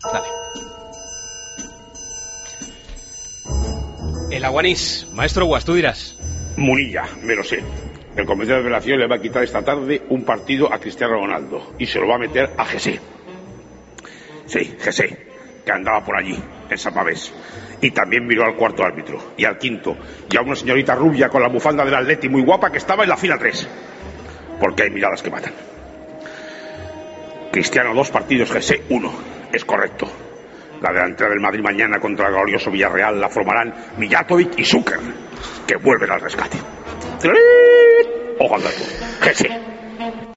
Dale. El Aguanís. Maestro Guas, tú dirás. Munilla, me lo sé. El comité de revelación le va a quitar esta tarde un partido a Cristiano Ronaldo y se lo va a meter a José. Sí, José, que andaba por allí, en San Mamés. Y también miró al cuarto árbitro y al quinto y a una señorita rubia con la bufanda del Atleti muy guapa que estaba en la fila 3. Porque hay miradas que matan. Cristiano 2 partidos, José 1. Es correcto. La delantera del Madrid mañana contra el glorioso Villarreal la formarán Mijatovic y Zucker, que vuelven al rescate. Ojo al dato. José.